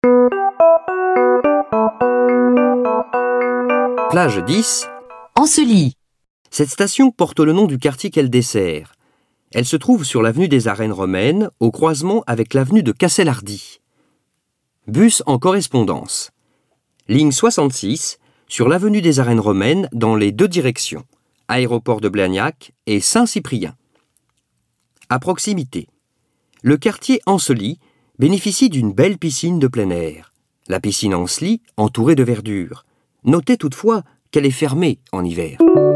Plage 10. Ancelis. Cette station porte le nom du quartier qu'elle dessert. Elle se trouve sur l'avenue des Arènes Romaines, au croisement avec l'avenue de Cassel-Hardy. Bus en correspondance. Ligne 66, sur l'avenue des Arènes Romaines dans les deux directions, aéroport de Blagnac et Saint-Cyprien. À proximité. Le quartier Ancelis bénéficie d'une belle piscine de plein air. La piscine Ancelis, entourée de verdure. Notez toutefois qu'elle est fermée en hiver.